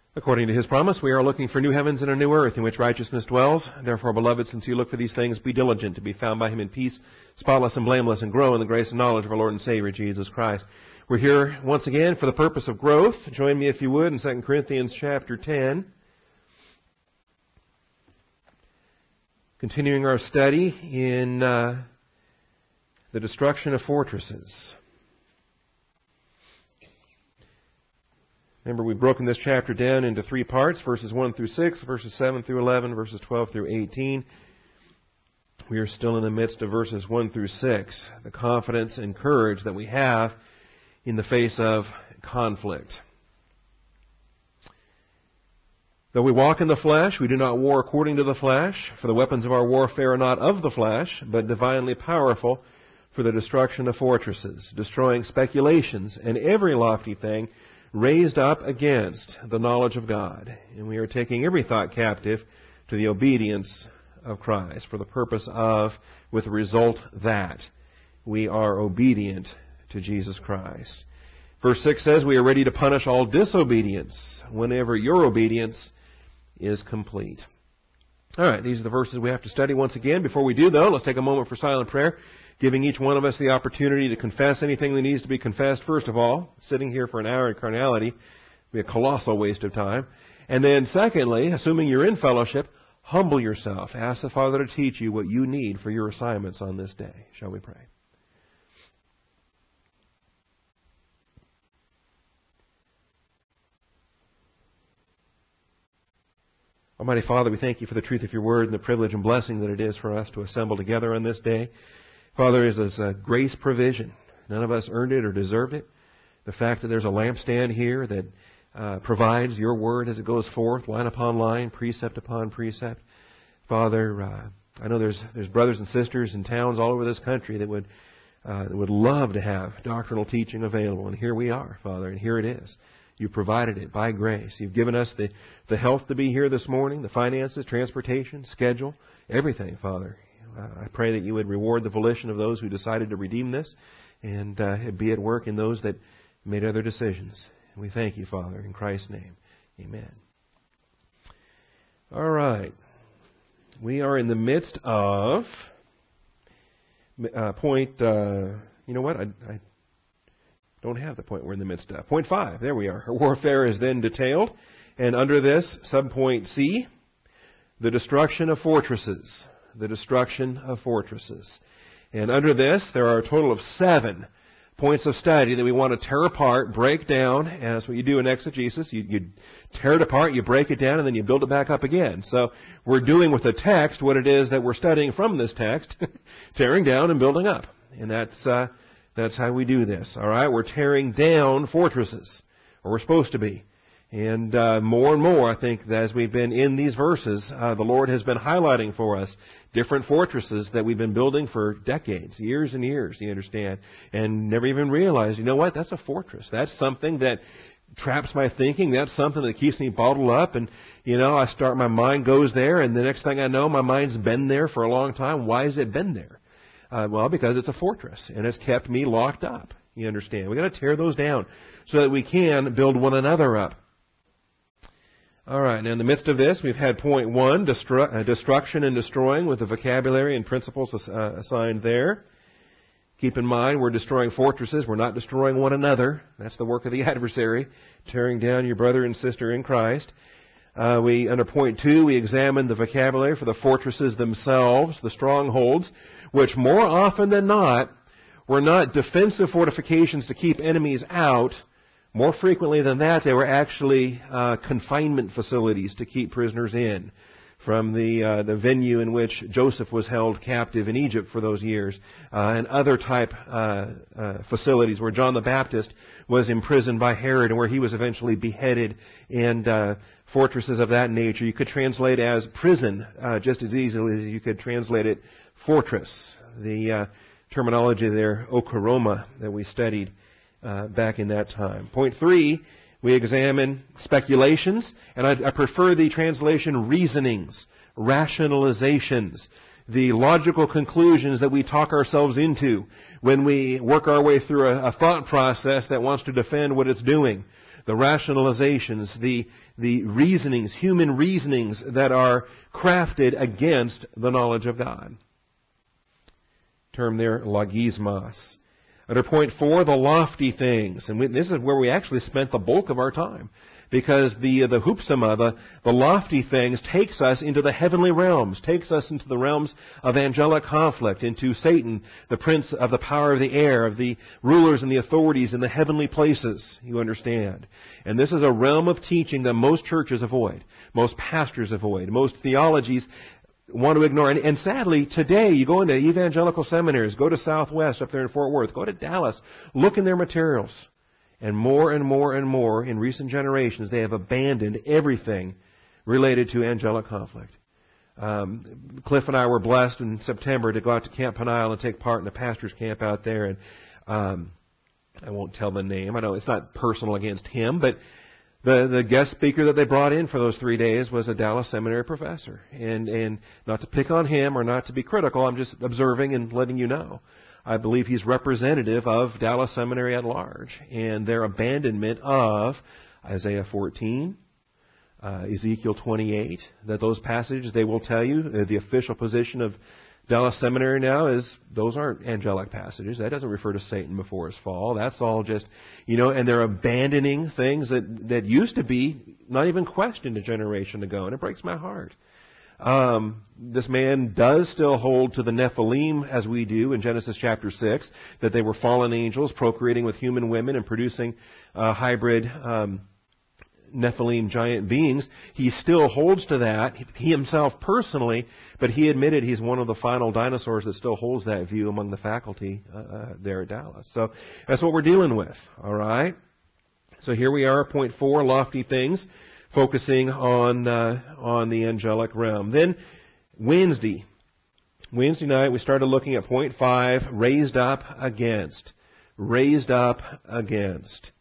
According to His promise, we are looking for new heavens and a new earth in which righteousness dwells. Therefore, beloved, since you look for these things, be diligent to be found by Him in peace, spotless and blameless, and grow in the grace and knowledge of our Lord and Savior, Jesus Christ. We're here once again for the purpose of growth. Join me, if you would, in 2 Corinthians chapter 10. Continuing our study in the destruction of fortresses. Remember, we've broken this chapter down into 3 parts, verses 1 through 6, verses 7 through 11, verses 12 through 18. We are still in the midst of verses 1 through 6, the confidence and courage that we have in the face of conflict. Though we walk in the flesh, we do not war according to the flesh, for the weapons of our warfare are not of the flesh, but divinely powerful for the destruction of fortresses, destroying speculations and every lofty thing raised up against the knowledge of God. And we are taking every thought captive to the obedience of Christ for the purpose of, with the result that we are obedient to Jesus Christ. Verse 6 says, we are ready to punish all disobedience whenever your obedience is complete. All right, these are the verses we have to study once again. Before we do, though, let's take a moment for silent prayer, giving each one of us the opportunity to confess anything that needs to be confessed, first of all. Sitting here for an hour in carnality would be a colossal waste of time. And then secondly, assuming you're in fellowship, humble yourself. Ask the Father to teach you what you need for your assignments on this day. Shall we pray? Almighty Father, we thank you for the truth of your word and the privilege and blessing that it is for us to assemble together on this day. Father, it is a grace provision. None of us earned it or deserved it. The fact that there's a lampstand here that provides your word as it goes forth, line upon line, precept upon precept. Father, I know there's brothers and sisters in towns all over this country that would love to have doctrinal teaching available. And here we are, Father, and here it is. You provided it by grace. You've given us the health to be here this morning, the finances, transportation, schedule, everything, Father. I pray that you would reward the volition of those who decided to redeem this and be at work in those that made other decisions. And we thank you, Father, in Christ's name. Amen. All right. We are in the midst of point, you know what? I don't have the point we're in the midst of. Point 5, there we are. Her warfare is then detailed. And under this, subpoint C, the destruction of fortresses. The destruction of fortresses. And under this, there are a total of 7 points of study that we want to tear apart, break down, as what you do in exegesis. You tear it apart, you break it down, and then you build it back up again. So we're doing with the text what it is that we're studying from this text, tearing down and building up. And that's how we do this. All right, we're tearing down fortresses, or we're supposed to be. And more, I think, that as we've been in these verses, the Lord has been highlighting for us different fortresses that we've been building for decades, years and years, you understand, and never even realized, you know what, that's a fortress. That's something that traps my thinking. That's something that keeps me bottled up. And, my mind goes there, and the next thing I know, my mind's been there for a long time. Why has it been there? Well, because it's a fortress, and it's kept me locked up. You understand? We've got to tear those down so that we can build one another up. All right, now in the midst of this, we've had point 1, destruction and destroying, with the vocabulary and principles assigned there. Keep in mind, we're destroying fortresses. We're not destroying one another. That's the work of the adversary, tearing down your brother and sister in Christ. Under point 2, we examined the vocabulary for the fortresses themselves, the strongholds, which more often than not were not defensive fortifications to keep enemies out. More frequently than that, they were actually confinement facilities to keep prisoners in, from the venue in which Joseph was held captive in Egypt for those years, and other type facilities where John the Baptist was imprisoned by Herod and where he was eventually beheaded, and fortresses of that nature. You could translate as prison just as easily as you could translate it fortress. The terminology there, okoroma, that we studied back in that time. Point 3, we examine speculations, and I prefer the translation reasonings, rationalizations, the logical conclusions that we talk ourselves into when we work our way through a thought process that wants to defend what it's doing. rationalizations, the reasonings, human reasonings that are crafted against the knowledge of God. Term there, logismos. Under point 4, the lofty things. And this is where we actually spent the bulk of our time. Because the hupsama, the lofty things, takes us into the heavenly realms, takes us into the realms of angelic conflict, into Satan, the prince of the power of the air, of the rulers and the authorities in the heavenly places, you understand. And this is a realm of teaching that most churches avoid, most pastors avoid, most theologies want to ignore. And sadly, today, you go into evangelical seminaries, go to Southwest up there in Fort Worth, go to Dallas, look in their materials. And more and more and more in recent generations, they have abandoned everything related to angelic conflict. Cliff and I were blessed in September to go out to Camp Peniel and take part in a pastor's camp out there. And I won't tell the name. I know it's not personal against him, but the guest speaker that they brought in for those 3 days was a Dallas Seminary professor. And not to pick on him or not to be critical, I'm just observing and letting you know. I believe he's representative of Dallas Seminary at large and their abandonment of Isaiah 14, Ezekiel 28, that those passages, they will tell you, the official position of Dallas Seminary now is those aren't angelic passages. That doesn't refer to Satan before his fall. That's all just, and they're abandoning things that used to be not even questioned a generation ago, and it breaks my heart. This man does still hold to the Nephilim as we do in Genesis chapter 6, that they were fallen angels procreating with human women and producing hybrid Nephilim giant beings. He still holds to that, he himself personally, but he admitted he's one of the final dinosaurs that still holds that view among the faculty there at Dallas. So that's what we're dealing with, all right? So here we are, point 4, lofty things, focusing on the angelic realm. Then Wednesday night, we started looking at point 5, raised up against. Raised up against.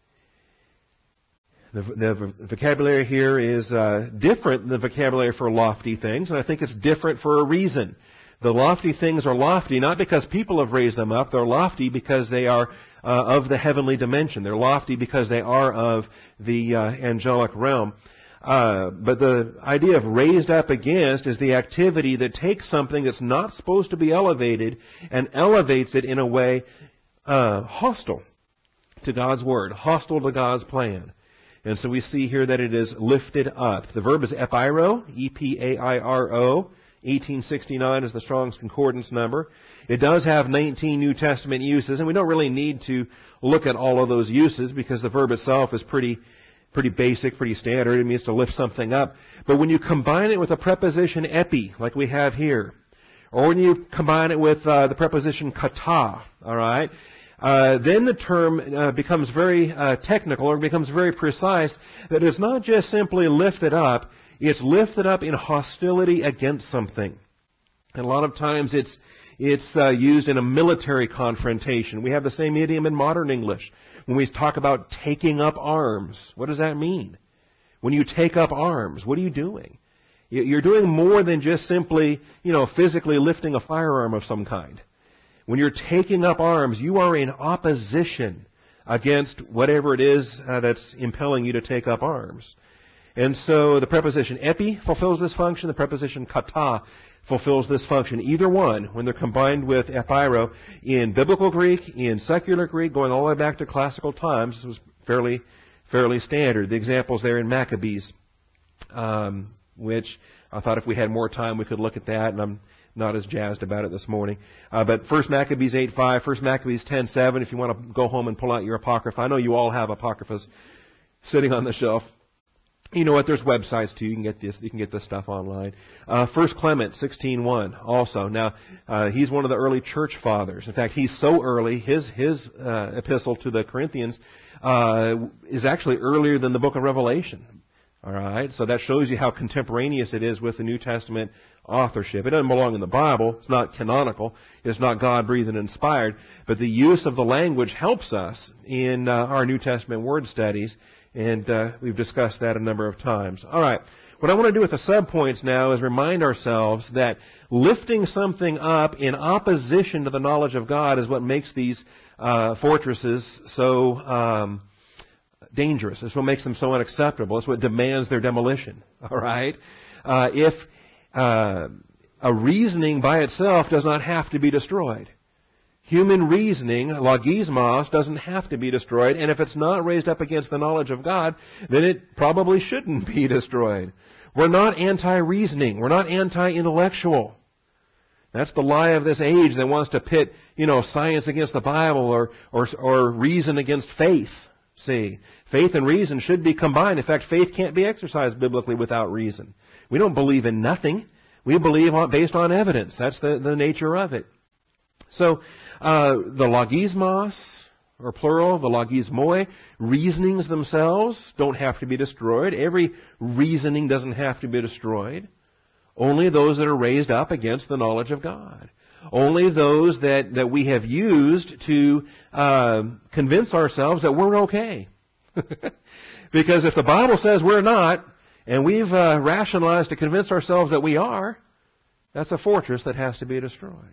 The vocabulary here is different than the vocabulary for lofty things, and I think it's different for a reason. The lofty things are lofty not because people have raised them up. They're lofty because they are of the heavenly dimension. They're lofty because they are of the angelic realm. But the idea of raised up against is the activity that takes something that's not supposed to be elevated and elevates it in a way hostile to God's Word, hostile to God's plan. And so we see here that it is lifted up. The verb is epairo, E-P-A-I-R-O. 1869 is the Strong's Concordance number. It does have 19 New Testament uses, and we don't really need to look at all of those uses because the verb itself is pretty basic, pretty standard. It means to lift something up. But when you combine it with a preposition epi, like we have here, or when you combine it with the preposition kata, all right, then the term becomes very technical or becomes very precise, that it's not just simply lifted up, it's lifted up in hostility against something. And a lot of times it's used in a military confrontation. We have the same idiom in modern English. When we talk about taking up arms, what does that mean? When you take up arms, what are you doing? You're doing more than just simply, physically lifting a firearm of some kind. When you're taking up arms, you are in opposition against whatever it is that's impelling you to take up arms. And so the preposition epi fulfills this function. The preposition kata fulfills this function. Either one, when they're combined with epairo, in biblical Greek, in secular Greek, going all the way back to classical times, this was fairly standard. The examples there in Maccabees, which I thought if we had more time we could look at that, and I'm not as jazzed about it this morning. But 1 Maccabees 8:5, 1 Maccabees 10:7, if you want to go home and pull out your Apocrypha. I know you all have Apocryphas sitting on the shelf. You know what? There's websites too. You can get this. You can get this stuff online. 1 Clement 16:1 also. Now he's one of the early church fathers. In fact, he's so early. His epistle to the Corinthians is actually earlier than the book of Revelation. All right. So that shows you how contemporaneous it is with the New Testament authorship. It doesn't belong in the Bible. It's not canonical. It's not God-breathed and inspired. But the use of the language helps us in our New Testament word studies. And we've discussed that a number of times. All right. What I want to do with the subpoints now is remind ourselves that lifting something up in opposition to the knowledge of God is what makes these fortresses so dangerous. It's what makes them so unacceptable. It's what demands their demolition. All right? If a reasoning by itself does not have to be destroyed. Human reasoning, logismos, doesn't have to be destroyed, and if it's not raised up against the knowledge of God, then it probably shouldn't be destroyed. We're not anti-reasoning. We're not anti-intellectual. That's the lie of this age that wants to pit, science against the Bible or reason against faith. See, faith and reason should be combined. In fact, faith can't be exercised biblically without reason. We don't believe in nothing. We believe based on evidence. That's the nature of it. So, the logismos, or plural, the logismoi, reasonings themselves don't have to be destroyed. Every reasoning doesn't have to be destroyed. Only those that are raised up against the knowledge of God. Only those that we have used to convince ourselves that we're okay. Because if the Bible says we're not, and we've rationalized to convince ourselves that we are, that's a fortress that has to be destroyed.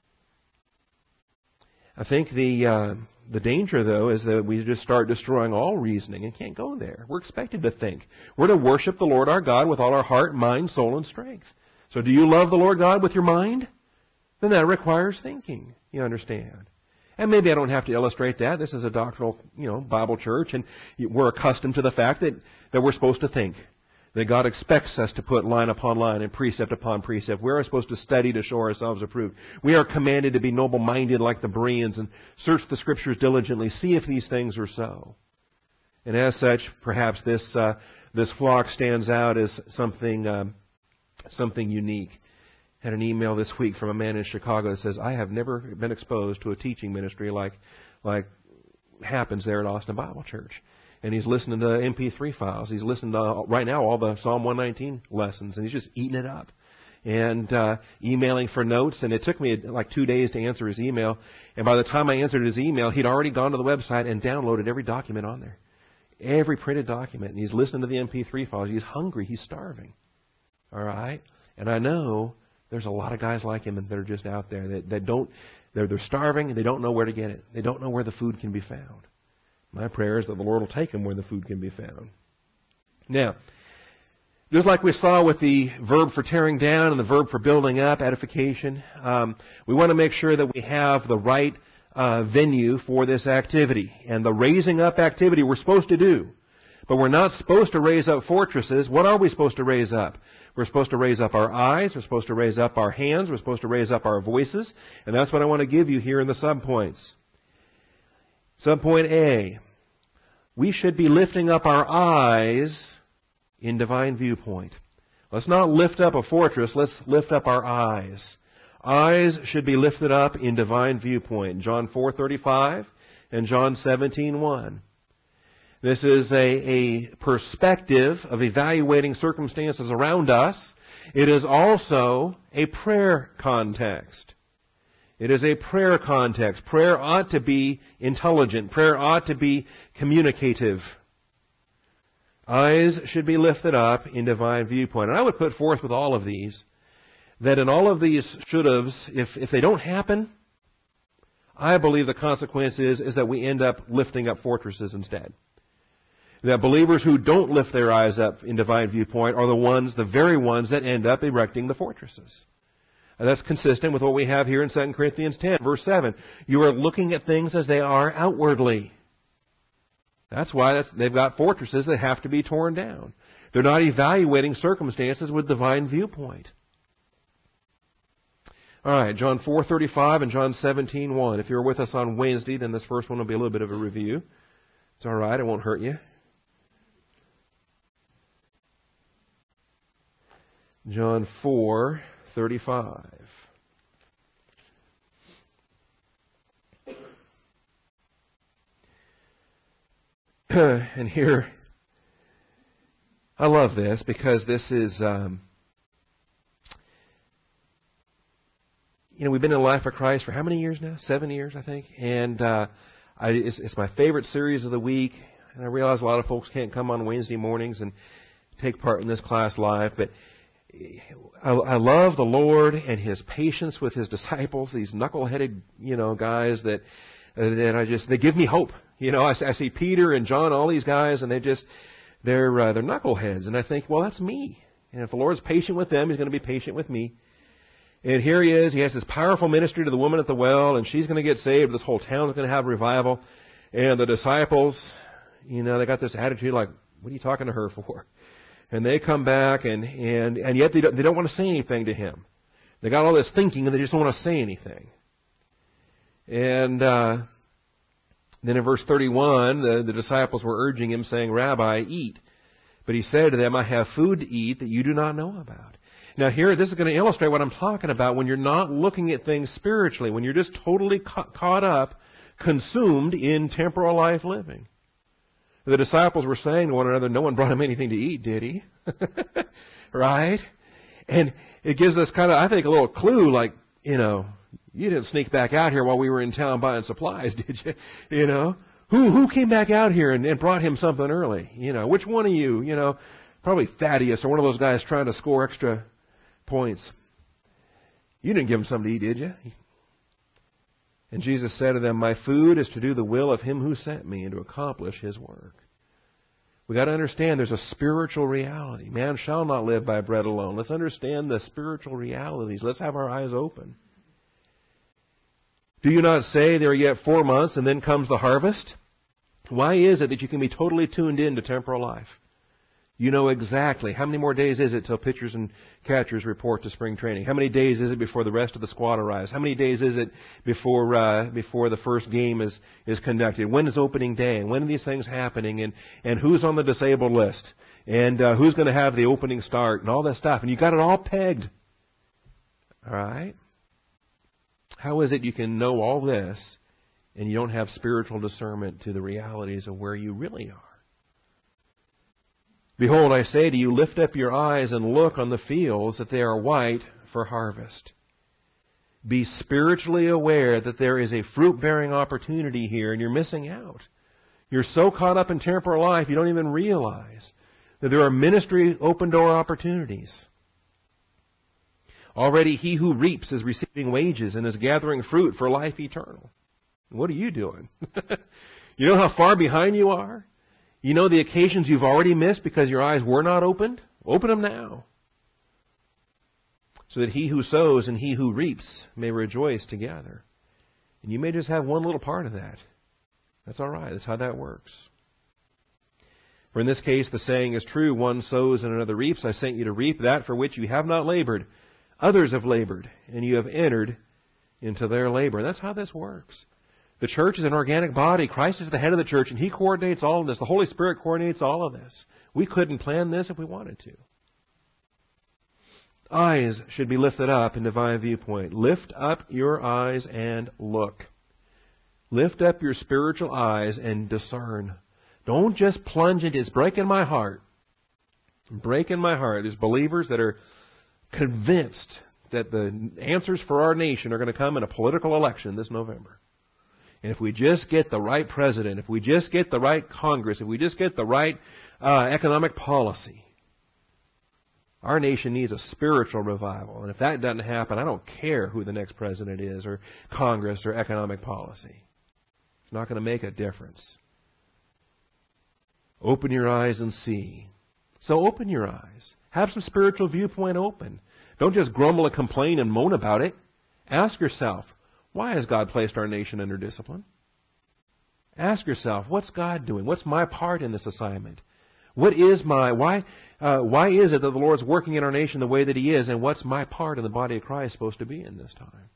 I think the danger, though, is that we just start destroying all reasoning and can't go there. We're expected to think. We're to worship the Lord our God with all our heart, mind, soul, and strength. So do you love the Lord God with your mind? Then that requires thinking. You understand? And maybe I don't have to illustrate that. This is a doctrinal, Bible church, and we're accustomed to the fact that we're supposed to think. That God expects us to put line upon line and precept upon precept. We are supposed to study to show ourselves approved. We are commanded to be noble-minded like the Bereans and search the Scriptures diligently, see if these things are so. And as such, perhaps this flock stands out as something unique. I had an email this week from a man in Chicago that says, I have never been exposed to a teaching ministry like happens there at Austin Bible Church. And he's listening to MP3 files. He's listening to, right now, all the Psalm 119 lessons, and he's just eating it up. And emailing for notes, and it took me like 2 days to answer his email. And by the time I answered his email, he'd already gone to the website and downloaded every document on there. Every printed document. And he's listening to the MP3 files. He's hungry. He's starving. All right? And I know there's a lot of guys like him that are just out there that don't, they're starving and they don't know where to get it. They don't know where the food can be found. My prayer is that the Lord will take them where the food can be found. Now, just like we saw with the verb for tearing down and the verb for building up, edification, we want to make sure that we have the right venue for this activity. And the raising up activity we're supposed to do. But we're not supposed to raise up fortresses. What are we supposed to raise up? We're supposed to raise up our eyes. We're supposed to raise up our hands. We're supposed to raise up our voices. And that's what I want to give you here in the subpoints. Subpoint A, we should be lifting up our eyes in divine viewpoint. Let's not lift up a fortress, let's lift up our eyes. Eyes should be lifted up in divine viewpoint. John 4:35 and John 17:1. This is a perspective of evaluating circumstances around us. It is also a prayer context. It is a prayer context. Prayer ought to be intelligent. Prayer ought to be communicative. Eyes should be lifted up in divine viewpoint. And I would put forth with all of these that in all of these should-haves, if they don't happen, I believe the consequence is that we end up lifting up fortresses instead. That believers who don't lift their eyes up in divine viewpoint are the very ones that end up erecting the fortresses. And that's consistent with what we have here in 2 Corinthians 10, verse 7. You are looking at things as they are outwardly. That's why they've got fortresses that have to be torn down. They're not evaluating circumstances with divine viewpoint. All right, John 4:35 and John 17:1. If you're with us on Wednesday, then this first one will be a little bit of a review. It's all right, it won't hurt you. John 4:35. And here, I love this because this is, we've been in Life of Christ for how many years now? 7 years, I think. And it's my favorite series of the week. And I realize a lot of folks can't come on Wednesday mornings and take part in this class live, but I love the Lord and His patience with His disciples, these knuckle-headed, guys that they give me hope. You know, I see Peter and John, all these guys, and they're knuckleheads. And I think, well, that's me. And if the Lord's patient with them, He's going to be patient with me. And here He is. He has this powerful ministry to the woman at the well, and she's going to get saved. This whole town's going to have revival. And the disciples, you know, they got this attitude like, what are you talking to her for? And they come back, and yet they don't want to say anything to Him. They got all this thinking, and they just don't want to say anything. And then in verse 31, the disciples were urging Him, saying, Rabbi, eat. But He said to them, I have food to eat that you do not know about. Now here, this is going to illustrate what I'm talking about when you're not looking at things spiritually, when you're just totally caught up, consumed in temporal life living. The disciples were saying to one another, no one brought Him anything to eat, did He? Right? And it gives us kind of, I think, a little clue, like, you know, you didn't sneak back out here while we were in town buying supplies, did you? You know, who came back out here and brought Him something early? You know, which one of you? You know, probably Thaddeus or one of those guys trying to score extra points. You didn't give Him something to eat, did you? And Jesus said to them, my food is to do the will of Him who sent me and to accomplish His work. We got to understand there's a spiritual reality. Man shall not live by bread alone. Let's understand the spiritual realities. Let's have our eyes open. Do you not say there are yet 4 months and then comes the harvest? Why is it that you can be totally tuned in to temporal life? You know exactly how many more days is it till pitchers and catchers report to spring training? How many days is it before the rest of the squad arrives? How many days is it before the first game is conducted? When is opening day? And when are these things happening? And who's on the disabled list? And who's going to have the opening start? And all that stuff. And you got it all pegged. All right? How is it you can know all this and you don't have spiritual discernment to the realities of where you really are? Behold, I say to you, lift up your eyes and look on the fields, that they are white for harvest. Be spiritually aware that there is a fruit-bearing opportunity here, and you're missing out. You're so caught up in temporal life, you don't even realize that there are ministry open-door opportunities. Already he who reaps is receiving wages and is gathering fruit for life eternal. What are you doing? You know how far behind you are? You know the occasions you've already missed because your eyes were not opened? Open them now. So that he who sows and he who reaps may rejoice together. And you may just have one little part of that. That's all right. That's how that works. For in this case, the saying is true, one sows and another reaps. I sent you to reap that for which you have not labored. Others have labored, and you have entered into their labor. And that's how this works. The church is an organic body. Christ is the head of the church, and He coordinates all of this. The Holy Spirit coordinates all of this. We couldn't plan this if we wanted to. Eyes should be lifted up in divine viewpoint. Lift up your eyes and look. Lift up your spiritual eyes and discern. Don't just plunge into it. It's breaking my heart. Breaking my heart. There's believers that are convinced that the answers for our nation are going to come in a political election this November. And if we just get the right president, if we just get the right Congress, if we just get the right economic policy, our nation needs a spiritual revival. And if that doesn't happen, I don't care who the next president is or Congress or economic policy. It's not going to make a difference. Open your eyes and see. So open your eyes. Have some spiritual viewpoint open. Don't just grumble and complain and moan about it. Ask yourself, why has God placed our nation under discipline? Ask yourself, what's God doing? What's my part in this assignment? Why is it that the Lord's working in our nation the way that He is, and what's my part in the body of Christ supposed to be in this time?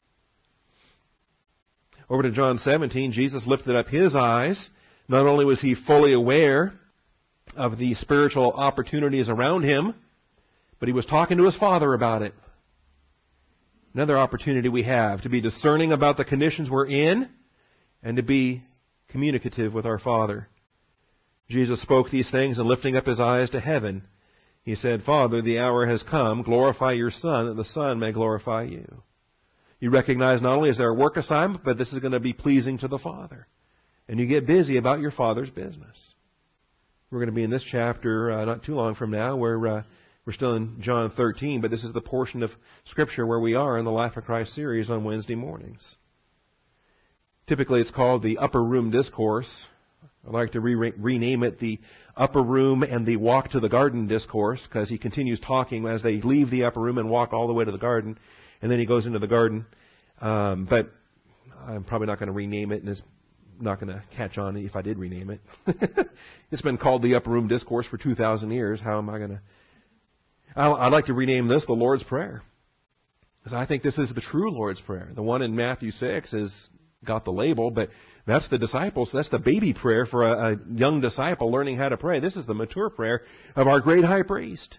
Over to John 17, Jesus lifted up His eyes. Not only was He fully aware of the spiritual opportunities around Him, but He was talking to His Father about it. Another opportunity we have to be discerning about the conditions we're in and to be communicative with our Father. Jesus spoke these things, and lifting up His eyes to heaven, He said, Father, the hour has come. Glorify your Son, that the Son may glorify you. You recognize not only is there a work assignment, but this is going to be pleasing to the Father. And you get busy about your Father's business. We're going to be in this chapter not too long from now where we're still in John 13, but this is the portion of Scripture where we are in the Life of Christ series on Wednesday mornings. Typically it's called the Upper Room Discourse. I'd like to rename it the Upper Room and the Walk to the Garden Discourse, because he continues talking as they leave the upper room and walk all the way to the garden, and then he goes into the garden. But I'm probably not going to rename it, and it's not going to catch on if I did rename it. It's been called the Upper Room Discourse for 2,000 years. How am I going to... I'd like to rename this the Lord's Prayer, because I think this is the true Lord's Prayer. The one in Matthew 6 has got the label, but that's the disciples. That's the baby prayer for a young disciple learning how to pray. This is the mature prayer of our great high priest.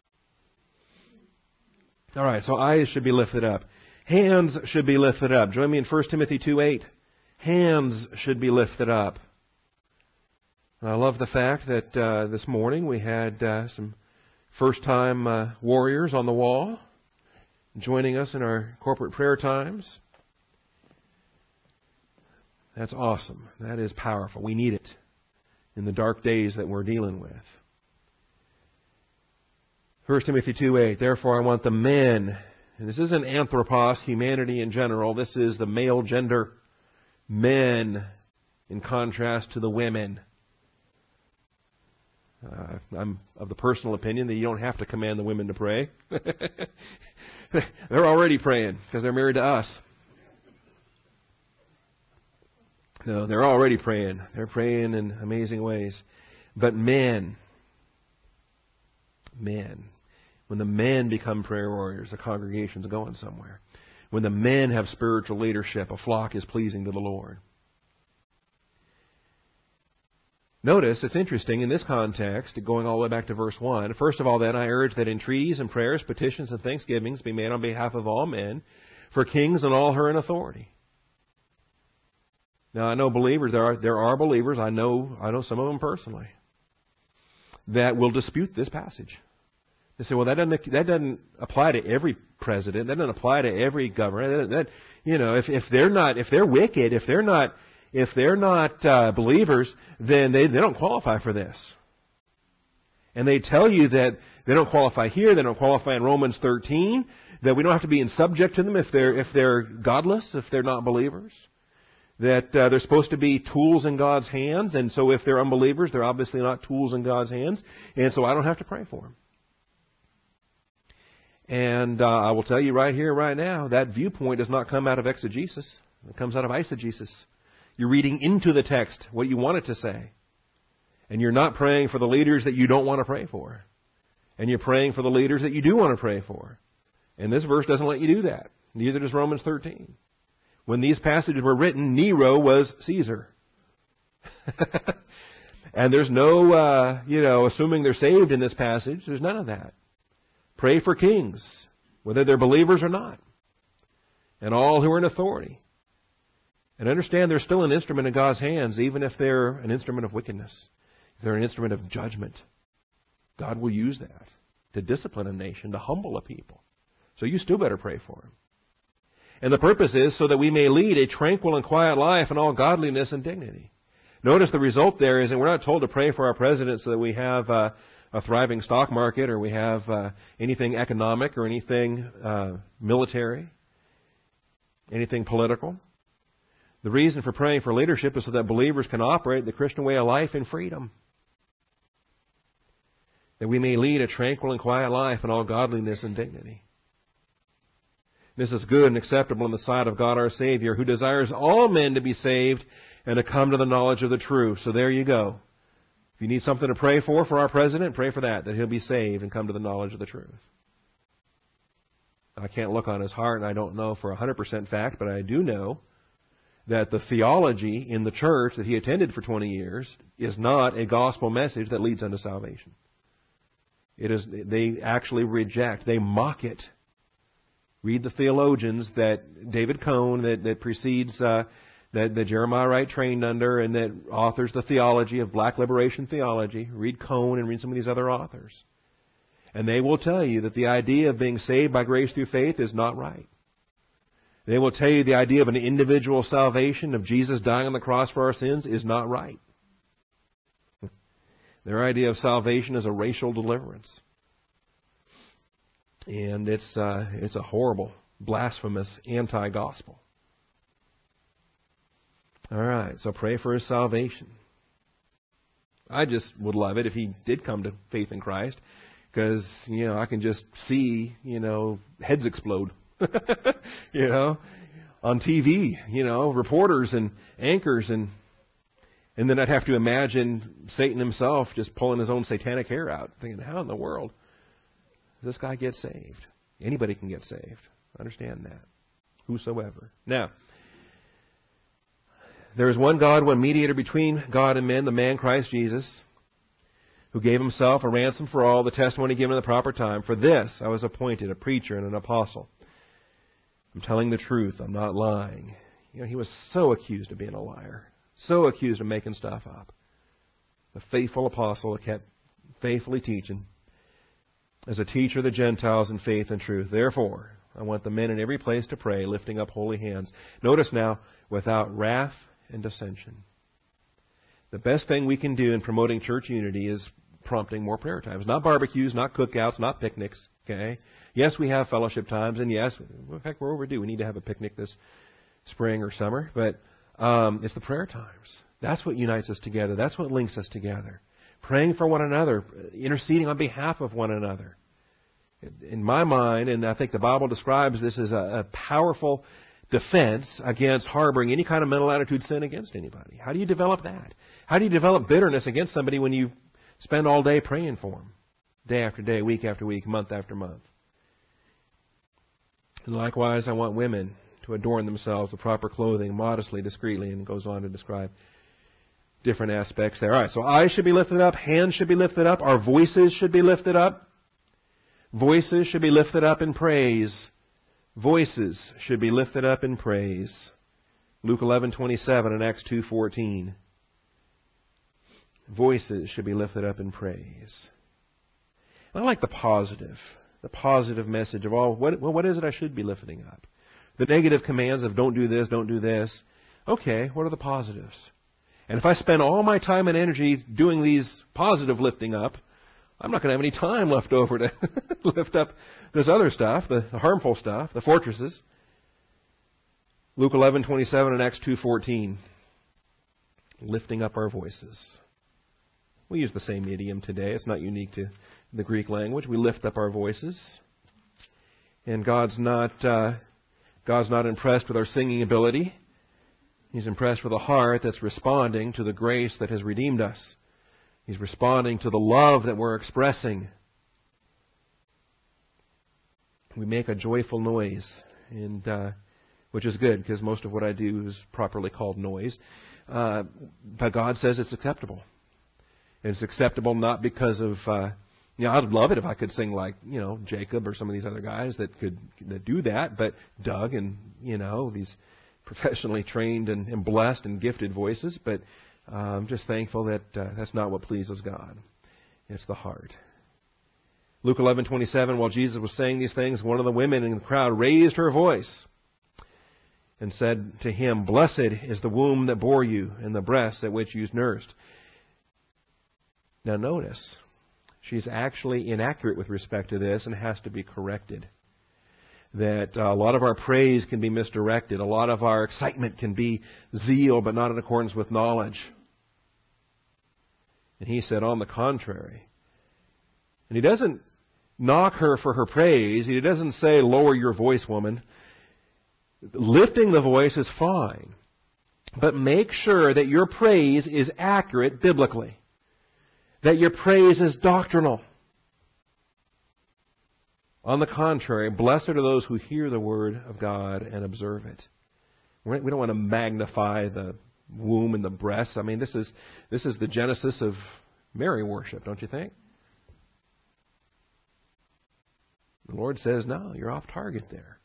All right, so eyes should be lifted up. Hands should be lifted up. Join me in 1 Timothy 2:8. Hands should be lifted up. And I love the fact that this morning we had some first-time warriors on the wall joining us in our corporate prayer times. That's awesome. That is powerful. We need it in the dark days that we're dealing with. 1 Timothy 2:8, therefore I want the men, and this isn't anthropos, humanity in general, this is the male gender, men in contrast to the women. I'm of the personal opinion that you don't have to command the women to pray. They're already praying because they're married to us. No, they're already praying. They're praying in amazing ways. But men, when the men become prayer warriors, the congregation's going somewhere. When the men have spiritual leadership, a flock is pleasing to the Lord. Notice, it's interesting in this context, going all the way back to verse 1. First of all, then, I urge that entreaties and prayers, petitions and thanksgivings be made on behalf of all men, for kings and all who are in authority. Now, I know believers, there are believers, I know some of them personally, that will dispute this passage. They say, well, that doesn't apply to every president. That doesn't apply to every governor. If they're wicked, if they're not believers, then they don't qualify for this. And they tell you that they don't qualify here, they don't qualify in Romans 13, that we don't have to be in subject to them if they're godless, if they're not believers. That they're supposed to be tools in God's hands, and so if they're unbelievers, they're obviously not tools in God's hands, and so I don't have to pray for them. And I will tell you right here, right now, that viewpoint does not come out of exegesis. It comes out of eisegesis. You're reading into the text what you want it to say. And you're not praying for the leaders that you don't want to pray for. And you're praying for the leaders that you do want to pray for. And this verse doesn't let you do that. Neither does Romans 13. When these passages were written, Nero was Caesar. And there's no, assuming they're saved in this passage. There's none of that. Pray for kings, whether they're believers or not, and all who are in authority. And understand they're still an instrument in God's hands, even if they're an instrument of wickedness. If they're an instrument of judgment, God will use that to discipline a nation, to humble a people. So you still better pray for them. And the purpose is so that we may lead a tranquil and quiet life in all godliness and dignity. Notice the result there is that we're not told to pray for our president so that we have a thriving stock market, or we have anything economic, or anything military, anything political. The reason for praying for leadership is so that believers can operate the Christian way of life in freedom. That we may lead a tranquil and quiet life in all godliness and dignity. This is good and acceptable in the sight of God our Savior, who desires all men to be saved and to come to the knowledge of the truth. So there you go. If you need something to pray for our president, pray for that he'll be saved and come to the knowledge of the truth. I can't look on his heart, and I don't know for 100% fact, but I do know that the theology in the church that he attended for 20 years is not a gospel message that leads unto salvation. They actually reject, they mock it. Read the theologians that David Cone, that precedes, that Jeremiah Wright trained under, and that authors the theology of black liberation theology. Read Cone and read some of these other authors. And they will tell you that the idea of being saved by grace through faith is not right. They will tell you the idea of an individual salvation, of Jesus dying on the cross for our sins, is not right. Their idea of salvation is a racial deliverance. And it's a horrible, blasphemous, anti-gospel. All right, so pray for his salvation. I just would love it if he did come to faith in Christ, because, I can just see, heads explode, on TV, reporters and anchors, and then I'd have to imagine Satan himself just pulling his own satanic hair out, thinking, how in the world does this guy get saved? Anybody can get saved. Understand that. Whosoever. Now, there is one God, one mediator between God and men, the man Christ Jesus, who gave himself a ransom for all, the testimony given in the proper time. For this I was appointed a preacher and an apostle. I'm telling the truth. I'm not lying. He was so accused of being a liar, so accused of making stuff up. The faithful apostle that kept faithfully teaching as a teacher of the Gentiles in faith and truth. Therefore, I want the men in every place to pray, lifting up holy hands. Notice now, without wrath and dissension. The best thing we can do in promoting church unity is prompting more prayer times. Not barbecues, not cookouts, not picnics. Okay? Yes, we have fellowship times, and yes, in fact, we're overdue. We need to have a picnic this spring or summer, but it's the prayer times. That's what unites us together. That's what links us together. Praying for one another, interceding on behalf of one another. In my mind, and I think the Bible describes this as a powerful defense against harboring any kind of mental attitude sin against anybody. How do you develop that? How do you develop bitterness against somebody when you spend all day praying for them? Day after day, week after week, month after month. And likewise, I want women to adorn themselves with proper clothing, modestly, discreetly, and goes on to describe different aspects there. All right, so eyes should be lifted up, hands should be lifted up, our voices should be lifted up. Voices should be lifted up in praise. Voices should be lifted up in praise. Luke 11:27 and Acts 2:14. Voices should be lifted up in praise. And I like the positive message of all. What is it I should be lifting up? The negative commands of don't do this, don't do this. Okay, what are the positives? And if I spend all my time and energy doing these positive lifting up, I'm not going to have any time left over to lift up this other stuff, the harmful stuff, the fortresses. Luke 11:27 and Acts 2:14. Lifting up our voices. We use the same idiom today. It's not unique to the Greek language. We lift up our voices. And God's not impressed with our singing ability. He's impressed with a heart that's responding to the grace that has redeemed us. He's responding to the love that we're expressing. We make a joyful noise, and which is good, because most of what I do is properly called noise. But God says it's acceptable. And it's acceptable not because of, I'd love it if I could sing like, Jacob or some of these other guys that do that, but Doug and, these professionally trained and blessed and gifted voices, but I'm just thankful that that's not what pleases God. It's the heart. Luke 11:27, while Jesus was saying these things, one of the women in the crowd raised her voice and said to him, "Blessed is the womb that bore you and the breast at which you nursed." Now notice, she's actually inaccurate with respect to this and has to be corrected. That a lot of our praise can be misdirected. A lot of our excitement can be zeal, but not in accordance with knowledge. And he said, on the contrary. And he doesn't knock her for her praise. He doesn't say, lower your voice, woman. Lifting the voice is fine. But make sure that your praise is accurate biblically. That your praise is doctrinal. On the contrary, blessed are those who hear the word of God and observe it. We don't want to magnify the womb and the breasts. I mean, this is the genesis of Mary worship, don't you think? The Lord says, no, you're off target there.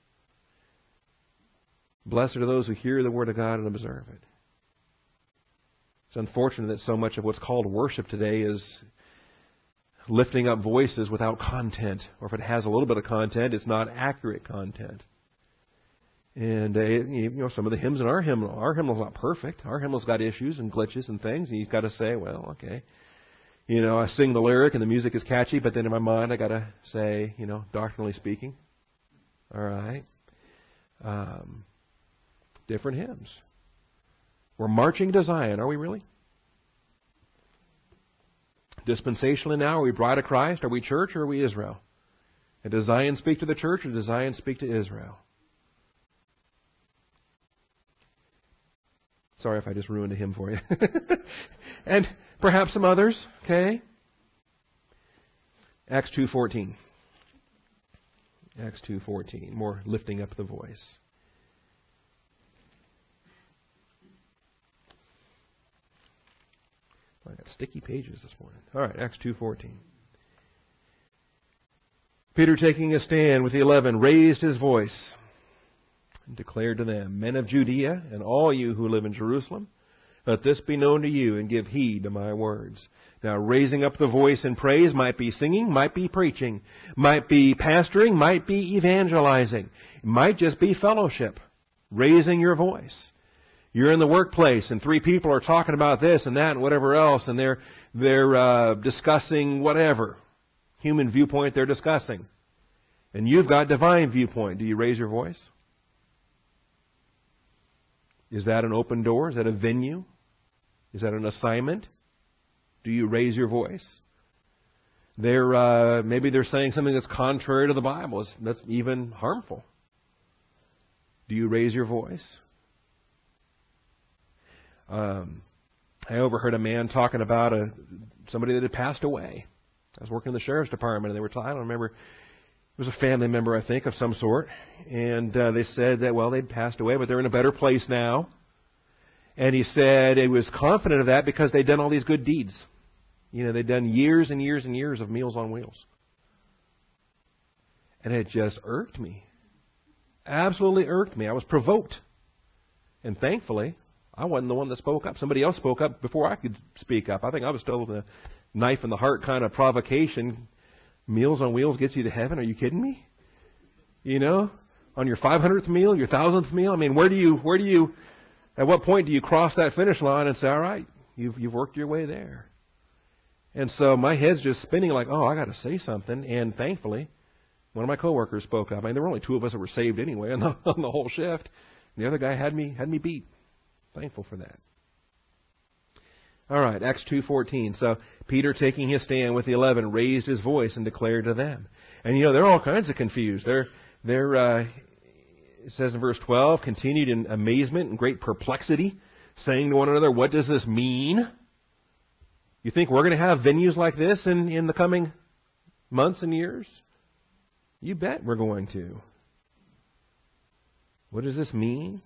Blessed are those who hear the word of God and observe it. It's unfortunate that so much of what's called worship today is lifting up voices without content. Or if it has a little bit of content, it's not accurate content. And some of the hymns in our hymnal's not perfect. Our hymnal's got issues and glitches and things. And you've got to say, well, okay. I sing the lyric and the music is catchy, but then in my mind I got to say, doctrinally speaking. All right. Different hymns. We're marching to Zion, are we really? Dispensationally now, are we bride of Christ? Are we church or are we Israel? And does Zion speak to the church or does Zion speak to Israel? Sorry if I just ruined a hymn for you. And perhaps some others, okay? Acts 2:14. Acts 2:14. More lifting up the voice. I got sticky pages this morning. All right, Acts 2:14. Peter, taking a stand with the 11, raised his voice and declared to them, Men of Judea, and all you who live in Jerusalem, let this be known to you, and give heed to my words. Now, raising up the voice in praise might be singing, might be preaching, might be pastoring, might be evangelizing. It might just be fellowship, raising your voice. You're in the workplace, and 3 people are talking about this and that and whatever else, and they're discussing whatever human viewpoint they're discussing. And you've got divine viewpoint. Do you raise your voice? Is that an open door? Is that a venue? Is that an assignment? Do you raise your voice? Maybe they're saying something that's contrary to the Bible. That's even harmful. Do you raise your voice? I overheard a man talking about somebody that had passed away. I was working in the sheriff's department, and they were talking. I don't remember. It was a family member, I think, of some sort. And they said that, well, they'd passed away, but they're in a better place now. And he said he was confident of that because they'd done all these good deeds. You know, they'd done years and years and years of Meals on Wheels. And it just irked me. Absolutely irked me. I was provoked. And thankfully, I wasn't the one that spoke up. Somebody else spoke up before I could speak up. I think I was still the knife in the heart kind of provocation. Meals on Wheels gets you to heaven? Are you kidding me? You know, on your 500th meal, your 1,000th meal? I mean, where do you, at what point do you cross that finish line and say, all right, you've worked your way there? And so my head's just spinning like, oh, I got to say something. And thankfully, one of my coworkers spoke up. I mean, there were only 2 of us that were saved anyway on the whole shift. And the other guy had me beat. Thankful for that. All right, Acts 2:14. So Peter, taking his stand with the 11, raised his voice and declared to them. And you know, they're all kinds of confused. It says in verse 12, continued in amazement and great perplexity, saying to one another, what does this mean? You think we're going to have venues like this in the coming months and years? You bet we're going to. What does this mean?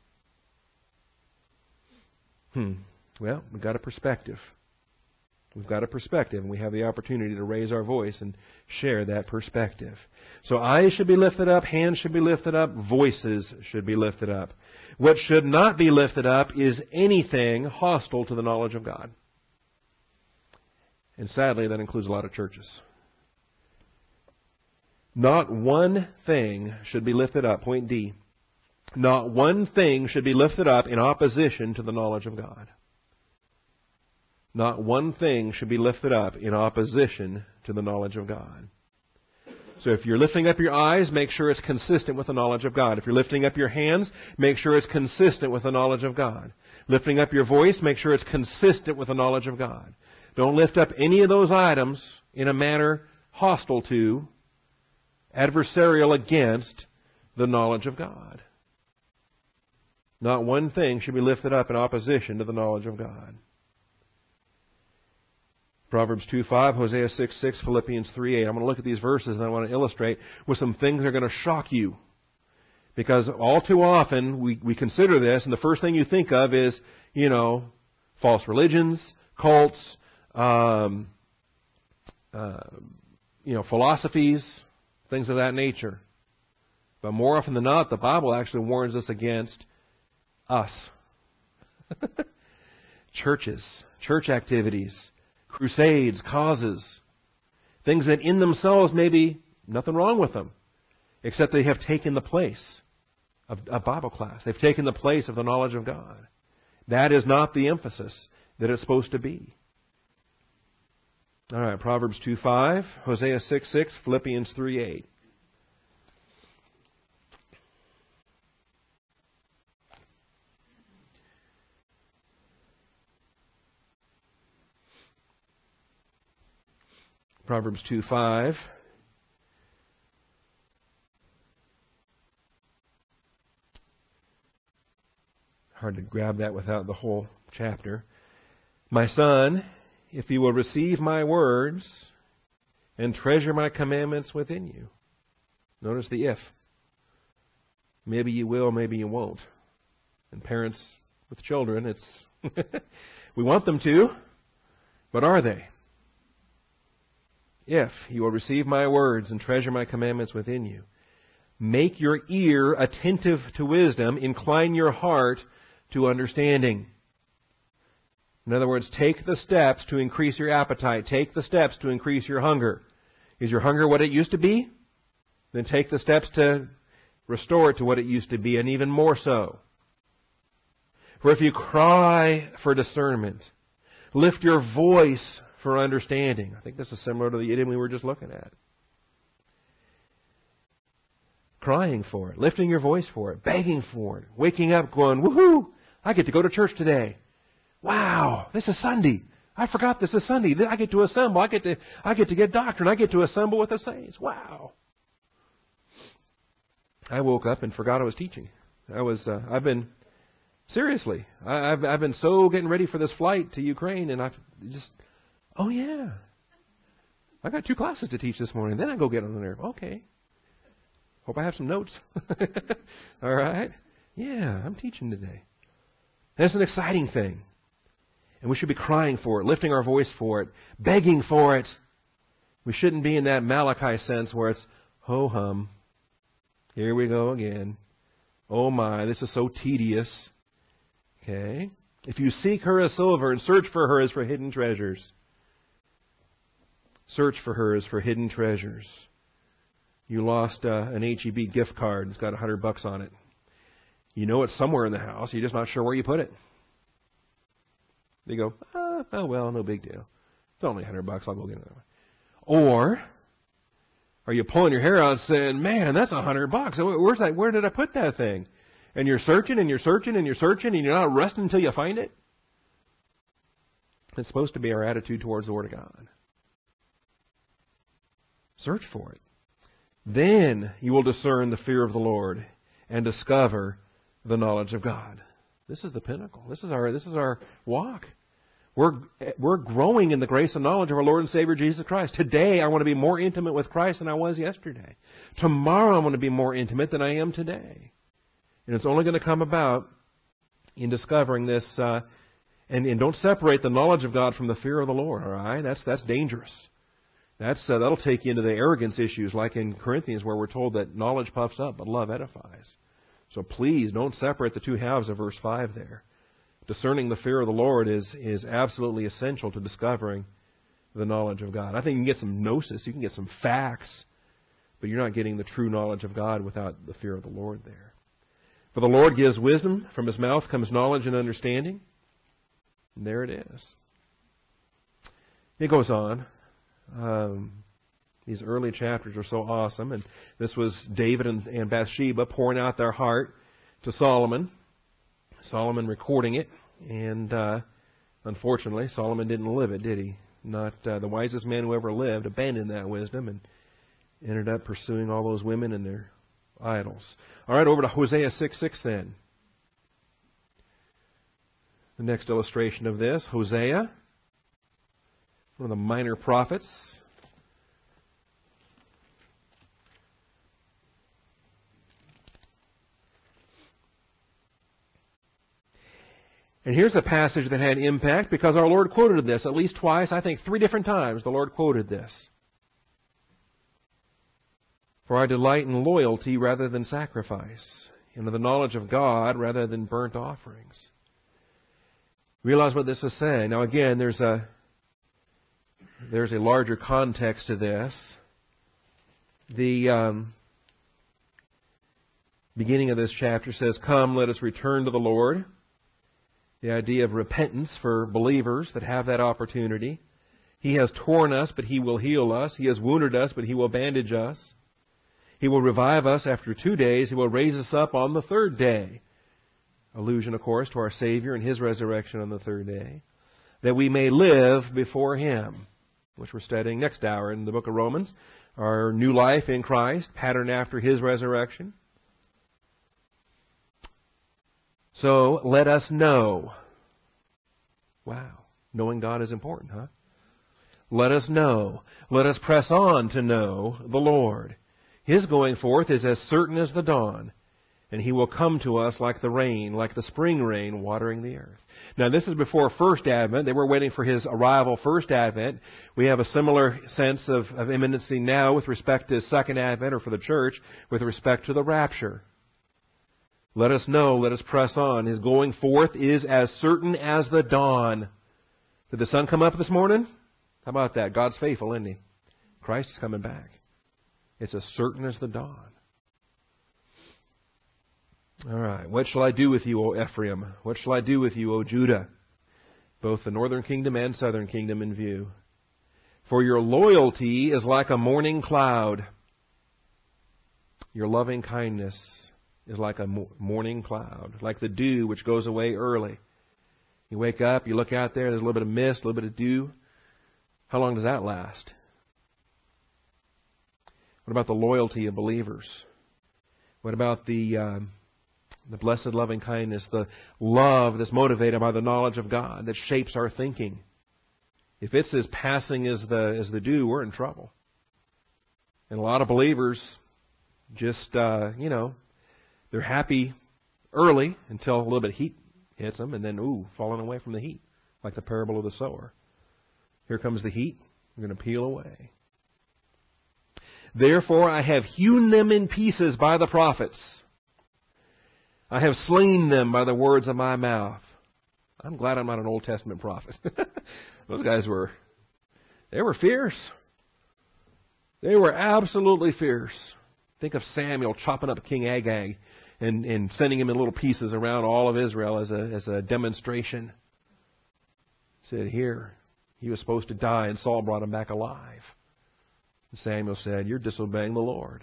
Well, we've got a perspective. We've got a perspective, and we have the opportunity to raise our voice and share that perspective. So eyes should be lifted up, hands should be lifted up, voices should be lifted up. What should not be lifted up is anything hostile to the knowledge of God. And sadly, that includes a lot of churches. Not one thing should be lifted up. Point D. Not one thing should be lifted up in opposition to the knowledge of God. Not one thing should be lifted up in opposition to the knowledge of God. So if you're lifting up your eyes, make sure it's consistent with the knowledge of God. If you're lifting up your hands, make sure it's consistent with the knowledge of God. Lifting up your voice, make sure it's consistent with the knowledge of God. Don't lift up any of those items in a manner hostile to, adversarial against the knowledge of God. Not one thing should be lifted up in opposition to the knowledge of God. Proverbs 2:5, Hosea 6:6, Philippians 3:8. I'm going to look at these verses and I want to illustrate with some things that are going to shock you. Because all too often we consider this, and the first thing you think of is, you know, false religions, cults, philosophies, things of that nature. But more often than not, the Bible actually warns us against us. Churches, church activities, crusades, causes, things that in themselves may be nothing wrong with them, except they have taken the place of a Bible class. They've taken the place of the knowledge of God. That is not the emphasis that it's supposed to be. All right, Proverbs 2:5, Hosea 6:6, Philippians 3:8. Proverbs 2:5. Hard to grab that without the whole chapter. My son, if you will receive my words and treasure my commandments within you. Notice the if. Maybe you will, maybe you won't. And parents with children, it's we want them to, but are they? If you will receive my words and treasure my commandments within you. Make your ear attentive to wisdom, incline your heart to understanding. In other words, take the steps to increase your appetite. Take the steps to increase your hunger. Is your hunger what it used to be? Then take the steps to restore it to what it used to be, and even more so. For if you cry for discernment, lift your voice for understanding. I think this is similar to the idiom we were just looking at. Crying for it, lifting your voice for it, begging for it, waking up going, woohoo, I get to go to church today. Wow, this is Sunday. I forgot this is Sunday. I get to assemble. I get to get doctrine. I get to assemble with the saints. Wow. I woke up and forgot I was teaching. I've been so getting ready for this flight to Ukraine, and oh yeah, I got 2 classes to teach this morning. Then I go get on there. Okay. Hope I have some notes. All right. Yeah, I'm teaching today. That's an exciting thing. And we should be crying for it, lifting our voice for it, begging for it. We shouldn't be in that Malachi sense where it's, ho-hum, here we go again. Oh my, this is so tedious. Okay? If you seek her as silver and search for her as for hidden treasures. Search for her as for hidden treasures. You lost an H-E-B gift card. It's got $100 on it. You know it's somewhere in the house. You're just not sure where you put it. They go, oh well, no big deal. It's only $100. I'll go get it. Or are you pulling your hair out saying, man, that's $100. Where's that? Where did I put that thing? And you're searching and you're searching and you're searching and you're not resting until you find it. It's supposed to be our attitude towards the Word of God. Search for it. Then you will discern the fear of the Lord and discover the knowledge of God. This is the pinnacle. This is our walk. We're growing in the grace and knowledge of our Lord and Savior Jesus Christ. Today I want to be more intimate with Christ than I was yesterday. Tomorrow I want to be more intimate than I am today. And it's only going to come about in discovering this. And don't separate the knowledge of God from the fear of the Lord. All right, that's dangerous. That'll take you into the arrogance issues, like in Corinthians, where we're told that knowledge puffs up, but love edifies. So please don't separate the two halves of verse 5 there. Discerning the fear of the Lord is absolutely essential to discovering the knowledge of God. I think you can get some gnosis, you can get some facts, but you're not getting the true knowledge of God without the fear of the Lord there. For the Lord gives wisdom, from His mouth comes knowledge and understanding. And there it is. It goes on. These early chapters are so awesome. And this was David and Bathsheba pouring out their heart to Solomon. Solomon recording it. And unfortunately, Solomon didn't live it, did he? Not the wisest man who ever lived abandoned that wisdom and ended up pursuing all those women and their idols. All right, over to Hosea 6:6 then. The next illustration of this, Hosea, one of the minor prophets. And here's a passage that had impact because our Lord quoted this at least twice, I think 3 different times the Lord quoted this. For I delight in loyalty rather than sacrifice, and in the knowledge of God rather than burnt offerings. Realize what this is saying. Now again, there's a larger context to this. The beginning of this chapter says, "Come, let us return to the Lord." The idea of repentance for believers that have that opportunity. He has torn us, but He will heal us. He has wounded us, but He will bandage us. He will revive us after 2 days. He will raise us up on the 3rd day. Allusion, of course, to our Savior and His resurrection on the 3rd day. That we may live before Him. which we're studying next hour in the book of Romans, our new life in Christ, patterned after His resurrection. So let us know. Wow, knowing God is important, huh? Let us know. Let us press on to know the Lord. His going forth is as certain as the dawn, and He will come to us like the rain, like the spring rain watering the earth. Now, this is before First Advent. They were waiting for His arrival, First Advent. We have a similar sense of imminency now with respect to Second Advent, or for the church, with respect to the rapture. Let us know, let us press on. His going forth is as certain as the dawn. Did the sun come up this morning? How about that? God's faithful, isn't He? Christ is coming back. It's as certain as the dawn. All right. What shall I do with you, O Ephraim? What shall I do with you, O Judah? Both the northern kingdom and southern kingdom in view. For your loyalty is like a morning cloud. Your loving kindness is like a morning cloud, like the dew which goes away early. You wake up, you look out there, there's a little bit of mist, a little bit of dew. How long does that last? What about the loyalty of believers? What about the blessed loving kindness, the love that's motivated by the knowledge of God that shapes our thinking? If it's as passing as the dew, we're in trouble. And a lot of believers just, they're happy early until a little bit of heat hits them, and then, falling away from the heat, like the parable of the sower. Here comes the heat. We're going to peel away. Therefore I have hewn them in pieces by the prophets. I have slain them by the words of my mouth. I'm glad I'm not an Old Testament prophet. Those guys were fierce. They were absolutely fierce. Think of Samuel chopping up King Agag and sending him in little pieces around all of Israel as a demonstration. He said, here, he was supposed to die, and Saul brought him back alive. And Samuel said, you're disobeying the Lord.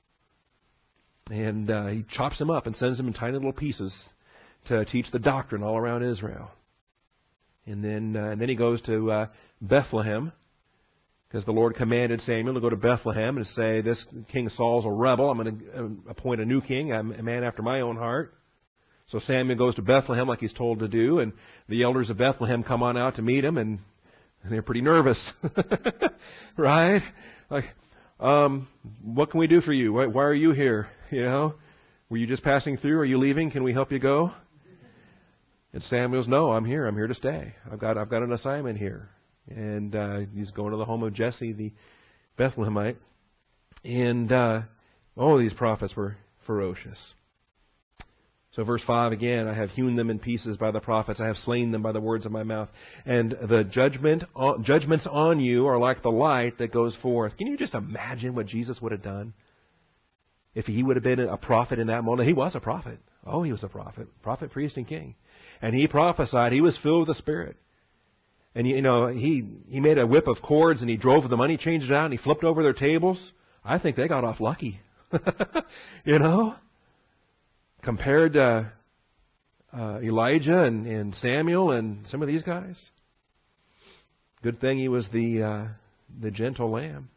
And he chops him up and sends him in tiny little pieces to teach the doctrine all around Israel. And then he goes to Bethlehem, because the Lord commanded Samuel to go to Bethlehem and say, this King Saul's a rebel. I'm going to appoint a new king, a man after my own heart. So Samuel goes to Bethlehem like he's told to do, and the elders of Bethlehem come on out to meet him, and they're pretty nervous. Right? Like, what can we do for you? Why are you here? Were you just passing through? Are you leaving? Can we help you go? And Samuel's, no, I'm here. I'm here to stay. I've got an assignment here. And he's going to the home of Jesse, the Bethlehemite. And these prophets were ferocious. So verse 5 again, I have hewn them in pieces by the prophets. I have slain them by the words of my mouth. And the judgments on you are like the light that goes forth. Can you just imagine what Jesus would have done if He would have been a prophet in that moment? He was a prophet. Oh, He was a prophet. Prophet, priest, and king. And He prophesied. He was filled with the Spirit. And, he made a whip of cords, and He drove the money changers out, and He flipped over their tables. I think they got off lucky. Compared to Elijah and Samuel and some of these guys. Good thing he was the gentle lamb.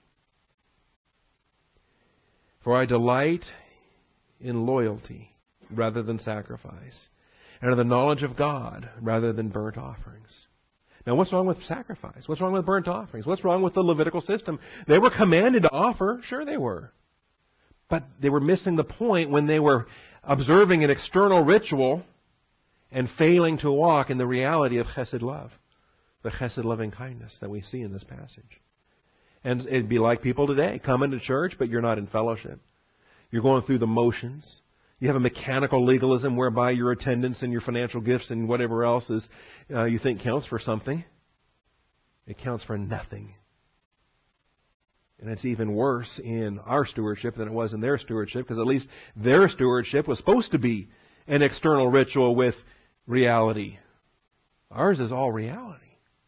For I delight in loyalty rather than sacrifice, and in the knowledge of God rather than burnt offerings. Now, what's wrong with sacrifice? What's wrong with burnt offerings? What's wrong with the Levitical system? They were commanded to offer. Sure they were. But they were missing the point when they were observing an external ritual and failing to walk in the reality of chesed love, the chesed loving kindness that we see in this passage. And it'd be like people today, coming to church, but you're not in fellowship. You're going through the motions. You have a mechanical legalism whereby your attendance and your financial gifts and whatever else is you think counts for something. It counts for nothing. And it's even worse in our stewardship than it was in their stewardship, because at least their stewardship was supposed to be an external ritual with reality. Ours is all reality.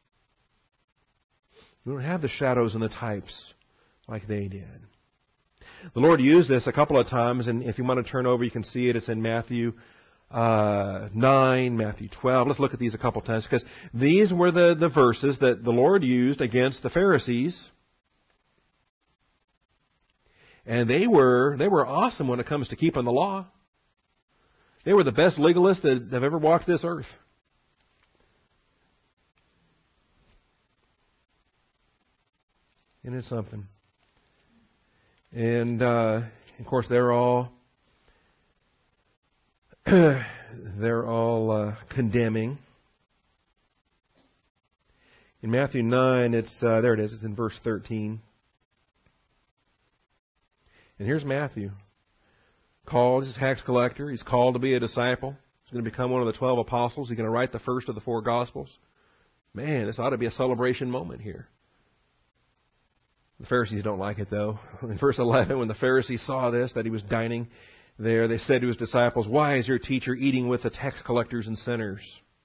We don't have the shadows and the types like they did. The Lord used this a couple of times, and if you want to turn over, you can see it. It's in Matthew 9, Matthew 12. Let's look at these a couple times because these were the verses that the Lord used against the Pharisees. And they were awesome when it comes to keeping the law. They were the best legalists that have ever walked this earth. Isn't it something? And of course, they're all condemning. In Matthew 9, it's there it is. It's in verse 13. And here's Matthew. Called, he's a tax collector. He's called to be a disciple. He's going to become one of the 12 apostles. He's going to write the first of the 4 Gospels. Man, this ought to be a celebration moment here. The Pharisees don't like it, though. In verse 11, when the Pharisees saw this, that he was dining there, they said to his disciples, "Why is your teacher eating with the tax collectors and sinners?"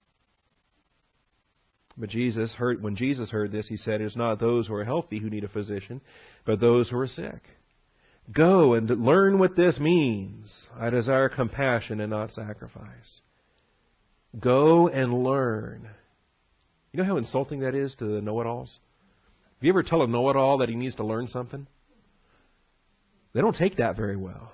But when Jesus heard this, he said, "It is not those who are healthy who need a physician, but those who are sick. Go and learn what this means. I desire compassion and not sacrifice." Go and learn. You know how insulting that is to the know-it-alls? Have you ever tell a know-it-all that he needs to learn something? They don't take that very well.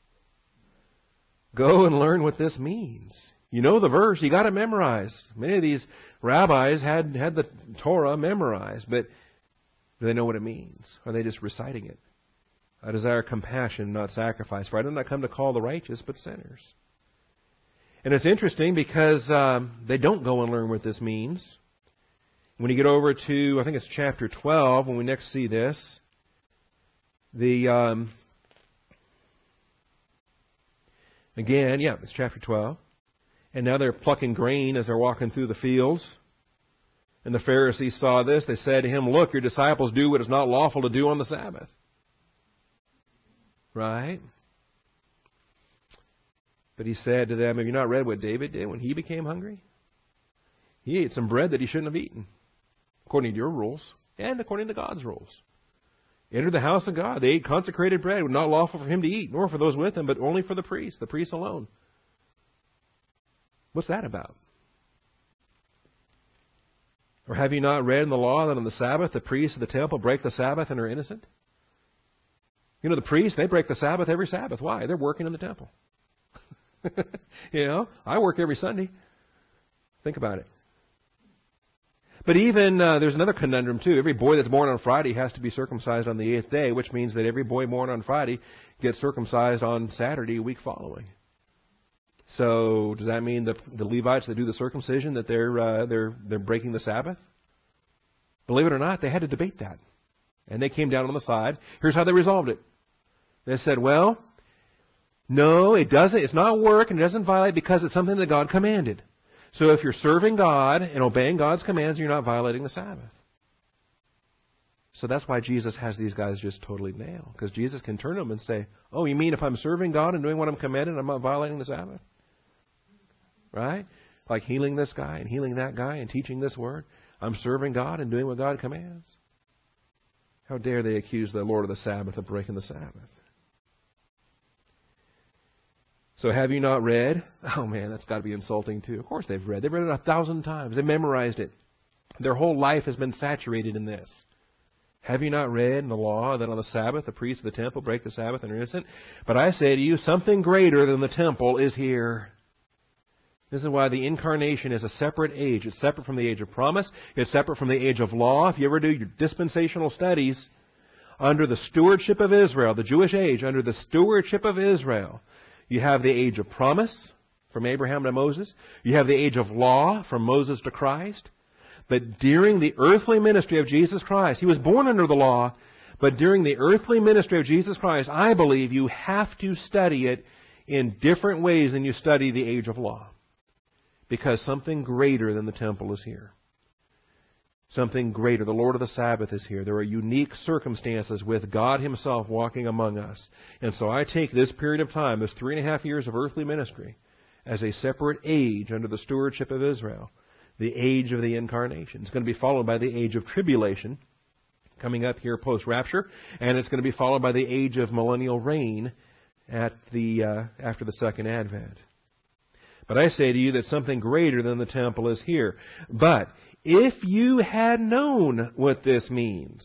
Go and learn what this means. You know the verse. You got it memorized. Many of these rabbis had the Torah memorized, but do they know what it means? Or are they just reciting it? I desire compassion, not sacrifice. For I did not come to call the righteous, but sinners. And it's interesting because they don't go and learn what this means. When you get over to, I think it's chapter 12, when we next see this, it's chapter 12. And now they're plucking grain as they're walking through the fields. And the Pharisees saw this. They said to him, "Look, your disciples do what is not lawful to do on the Sabbath." Right? But he said to them, "Have you not read what David did when he became hungry? He ate some bread that he shouldn't have eaten, according to your rules and according to God's rules. Entered the house of God. They ate consecrated bread, not lawful for him to eat, nor for those with him, but only for the priest alone." What's that about? Or have you not read in the law that on the Sabbath the priests of the temple break the Sabbath and are innocent? You know, the priests, they break the Sabbath every Sabbath. Why? They're working in the temple. I work every Sunday. Think about it. But even, there's another conundrum too. Every boy that's born on Friday has to be circumcised on the 8th day, which means that every boy born on Friday gets circumcised on Saturday a week following. So does that mean the Levites that do the circumcision that they're breaking the Sabbath? Believe it or not, they had to debate that. And they came down on the side. Here's how they resolved it. They said, well, no, it doesn't. It's not work and it doesn't violate because it's something that God commanded. So if you're serving God and obeying God's commands, you're not violating the Sabbath. So that's why Jesus has these guys just totally nailed. Because Jesus can turn them and say, "Oh, you mean if I'm serving God and doing what I'm commanded, I'm not violating the Sabbath?" Right? Like healing this guy and healing that guy and teaching this word. I'm serving God and doing what God commands. How dare they accuse the Lord of the Sabbath of breaking the Sabbath? So have you not read? Oh man, that's got to be insulting too. Of course they've read. They've read it 1,000 times. They memorized it. Their whole life has been saturated in this. Have you not read in the law that on the Sabbath the priests of the temple break the Sabbath and are innocent? But I say to you, something greater than the temple is here. This is why the incarnation is a separate age. It's separate from the age of promise. It's separate from the age of law. If you ever do your dispensational studies, under the stewardship of Israel, the Jewish age, under the stewardship of Israel, you have the age of promise from Abraham to Moses. You have the age of law from Moses to Christ. But during the earthly ministry of Jesus Christ, he was born under the law, but during the earthly ministry of Jesus Christ, I believe you have to study it in different ways than you study the age of law. Because something greater than the temple is here. Something greater. The Lord of the Sabbath is here. There are unique circumstances with God himself walking among us. And so I take this period of time, this 3.5 years of earthly ministry, as a separate age under the stewardship of Israel. The age of the incarnation. It's going to be followed by the age of tribulation, coming up here post-rapture. And it's going to be followed by the age of millennial reign after the second advent. But I say to you that something greater than the temple is here. But if you had known what this means.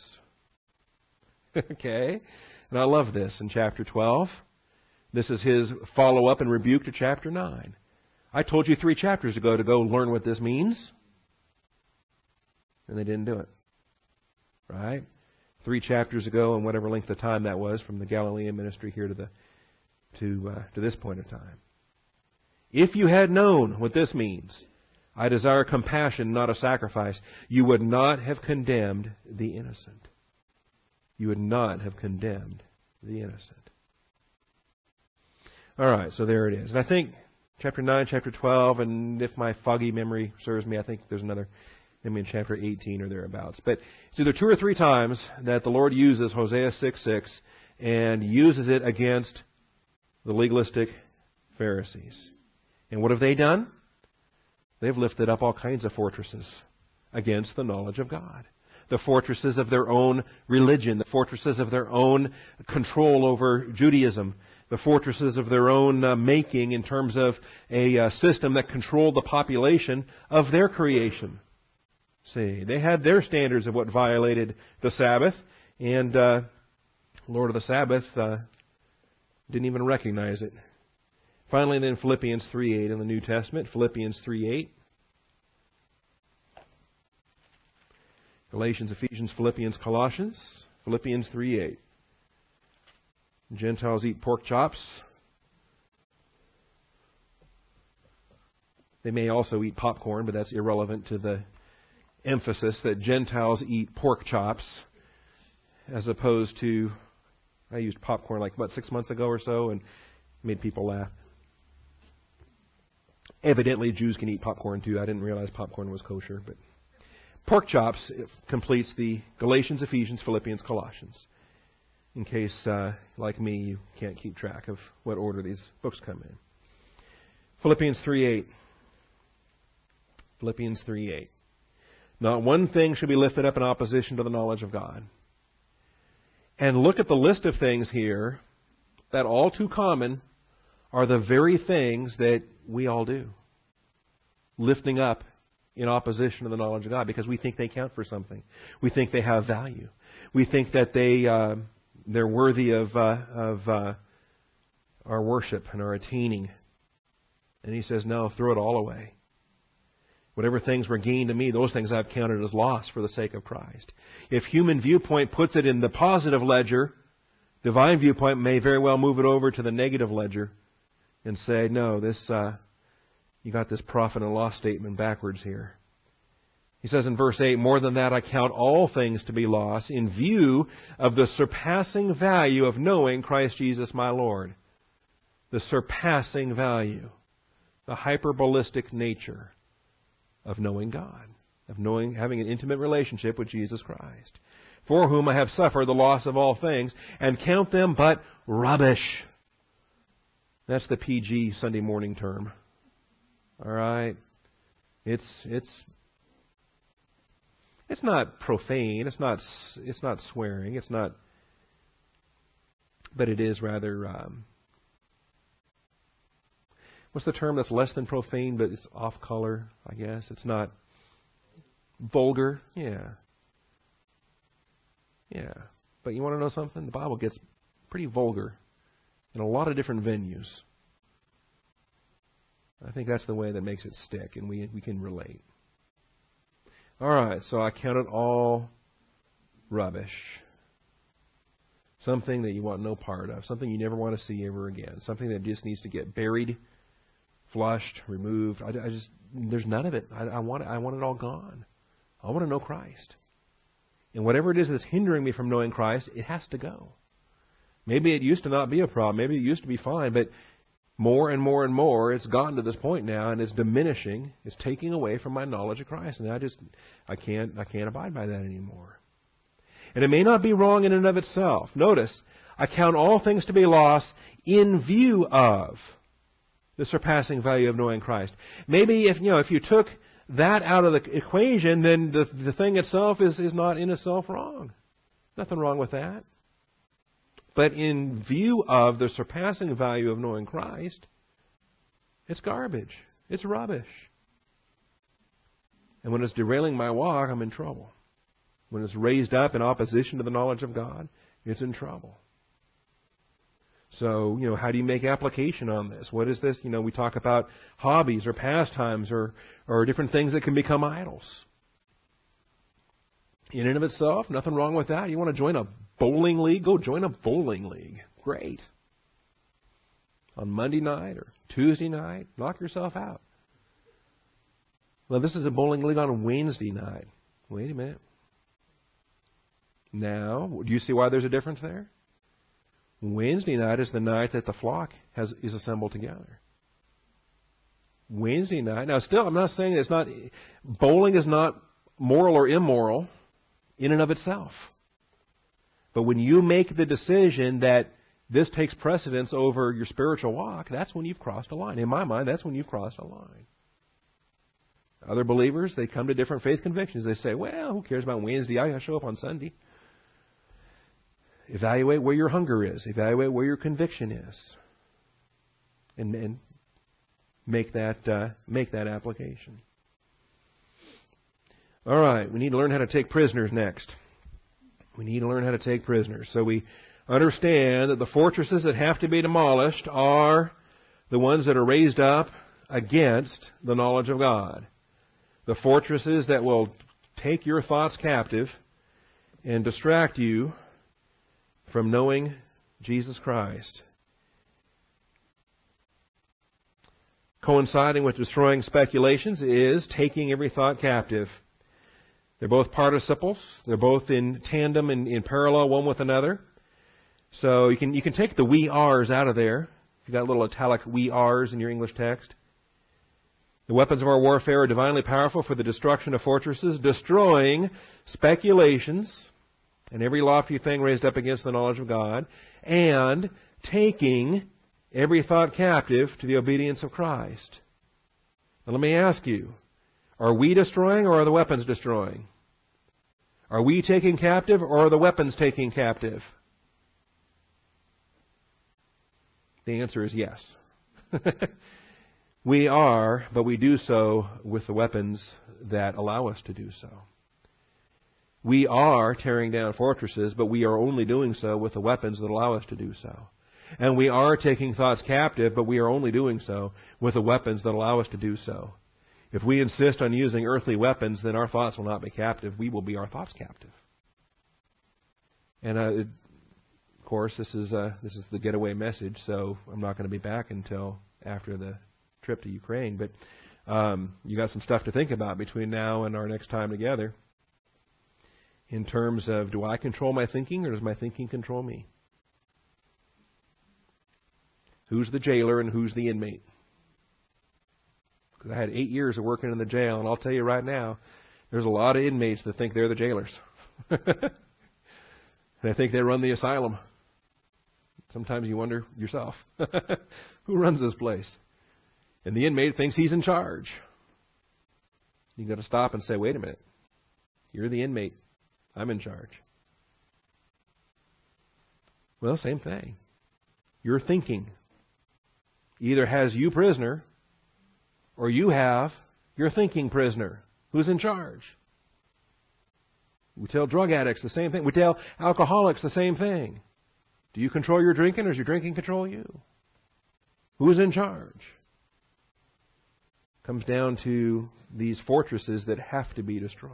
Okay? And I love this in chapter 12. This is his follow-up and rebuke to chapter 9. I told you 3 chapters ago to go learn what this means. And they didn't do it. Right? 3 chapters ago, and whatever length of time that was, from the Galilean ministry here to this point of time. If you had known what this means, I desire compassion, not a sacrifice, you would not have condemned the innocent. You would not have condemned the innocent. All right, so there it is. And I think chapter 9, chapter 12, and if my foggy memory serves me, I think there's another, maybe in chapter 18 or thereabouts. But it's either 2 or 3 times that the Lord uses Hosea 6:6 and uses it against the legalistic Pharisees. And what have they done? They've lifted up all kinds of fortresses against the knowledge of God. The fortresses of their own religion, the fortresses of their own control over Judaism, the fortresses of their own making in terms of a system that controlled the population of their creation. See, they had their standards of what violated the Sabbath, and Lord of the Sabbath didn't even recognize it. Finally, then Philippians 3:8 in the New Testament, Philippians 3:8. Galatians, Ephesians, Philippians, Colossians, Philippians 3:8. Gentiles eat pork chops. They may also eat popcorn, but that's irrelevant to the emphasis that Gentiles eat pork chops, as opposed to, I used popcorn 6 months ago or so, and made people laugh. Evidently, Jews can eat popcorn too. I didn't realize popcorn was kosher, but pork chops completes the Galatians, Ephesians, Philippians, Colossians. In case, like me, you can't keep track of what order these books come in. Philippians 3:8. Philippians 3:8. Not one thing should be lifted up in opposition to the knowledge of God. And look at the list of things here that all too common are the very things that we all do. Lifting up in opposition to the knowledge of God because we think they count for something. We think they have value. We think that they're worthy of our worship and our attaining. And he says, no, throw it all away. Whatever things were gained to me, those things I've counted as loss for the sake of Christ. If human viewpoint puts it in the positive ledger, divine viewpoint may very well move it over to the negative ledger and say, no, this you got this profit and loss statement backwards here. He says in verse 8, more than that, I count all things to be loss in view of the surpassing value of knowing Christ Jesus my Lord. The surpassing value, the hyperbolistic nature of knowing God, of having an intimate relationship with Jesus Christ, for whom I have suffered the loss of all things, and count them but rubbish. That's the PG Sunday morning term. All right? It's not profane. It's not swearing. It's not. But it is rather. What's the term that's less than profane, but it's off color? I guess it's not vulgar. Yeah. But you want to know something? The Bible gets pretty vulgar in a lot of different venues. I think that's the way that makes it stick, and we can relate. All right, so I count it all rubbish. Something that you want no part of. Something you never want to see ever again. Something that just needs to get buried, flushed, removed. There's none of it. I want it all gone. I want to know Christ. And whatever it is that's hindering me from knowing Christ, it has to go. Maybe it used to not be a problem. Maybe it used to be fine, but more and more and more, it's gotten to this point now, and it's diminishing. It's taking away from my knowledge of Christ, and I can't abide by that anymore. And it may not be wrong in and of itself. Notice, I count all things to be loss in view of the surpassing value of knowing Christ. Maybe if you took that out of the equation, then the thing itself is not in itself wrong. Nothing wrong with that. But in view of the surpassing value of knowing Christ, it's garbage. It's rubbish. And when it's derailing my walk, I'm in trouble. When it's raised up in opposition to the knowledge of God, it's in trouble. So, how do you make application on this? What is this? We talk about hobbies or pastimes or different things that can become idols. In and of itself, nothing wrong with that. You want to join a bowling league? Go join a bowling league. Great. On Monday night or Tuesday night, knock yourself out. Well, this is a bowling league on Wednesday night. Wait a minute. Now, do you see why there's a difference there? Wednesday night is the night that the flock is assembled together. Wednesday night. Now, still, I'm not saying bowling is not moral or immoral in and of itself. But when you make the decision that this takes precedence over your spiritual walk, that's when you've crossed a line. In my mind, that's when you've crossed a line. Other believers, they come to different faith convictions. They say, well, who cares about Wednesday? I show up on Sunday. Evaluate where your hunger is. Evaluate where your conviction is. And make that application. All right, we need to learn how to take prisoners next. We need to learn how to take prisoners. So we understand that the fortresses that have to be demolished are the ones that are raised up against the knowledge of God. The fortresses that will take your thoughts captive and distract you from knowing Jesus Christ. Coinciding with destroying speculations is taking every thought captive. They're both participles. They're both in tandem and in parallel one with another. So you can take the we are's out of there. You've got little italic we are's in your English text. The weapons of our warfare are divinely powerful for the destruction of fortresses, destroying speculations and every lofty thing raised up against the knowledge of God, and taking every thought captive to the obedience of Christ. Now let me ask you, are we destroying or are the weapons destroying? Are we taking captive or are the weapons taking captive? The answer is yes. We are, but we do so with the weapons that allow us to do so. We are tearing down fortresses, but we are only doing so with the weapons that allow us to do so. And we are taking thoughts captive, but we are only doing so with the weapons that allow us to do so. If we insist on using earthly weapons, then our thoughts will not be captive. We will be our thoughts captive. And of course, this is the getaway message, so I'm not going to be back until after the trip to Ukraine. But you got some stuff to think about between now and our next time together. In terms of, do I control my thinking or does my thinking control me? Who's the jailer and who's the inmate? Because I had 8 years of working in the jail, and I'll tell you right now, there's a lot of inmates that think they're the jailers. They think they run the asylum. Sometimes you wonder yourself, who runs this place? And the inmate thinks he's in charge. You've got to stop and say, wait a minute. You're the inmate. I'm in charge. Well, same thing. Your thinking either has you prisoner or you have your thinking prisoner. Who's in charge? We tell drug addicts the same thing. We tell alcoholics the same thing. Do you control your drinking or does your drinking control you? Who's in charge? Comes down to these fortresses that have to be destroyed.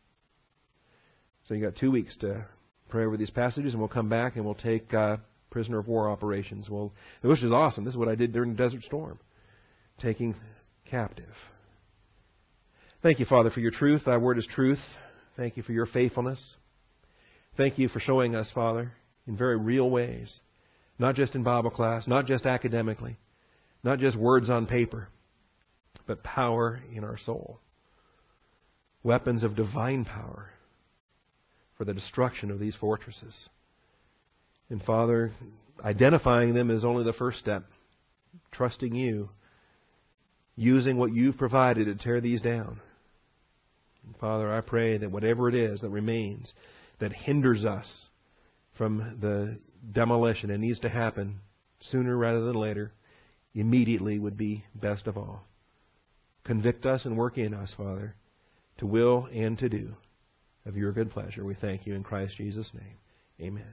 So you got 2 weeks to pray over these passages, and we'll come back and we'll take prisoner of war operations. Which is awesome. This is what I did during the Desert Storm, taking captive. Thank you, Father, for your truth. Thy word is truth. Thank you for your faithfulness. Thank you for showing us, Father, in very real ways, not just in Bible class, not just academically, not just words on paper, but power in our soul. Weapons of divine power for the destruction of these fortresses. And Father, identifying them is only the first step. Trusting you, using what you've provided to tear these down. And Father, I pray that whatever it is that remains, that hinders us from the demolition and needs to happen sooner rather than later, immediately would be best of all. Convict us and work in us, Father, to will and to do of your good pleasure. We thank you in Christ Jesus' name. Amen.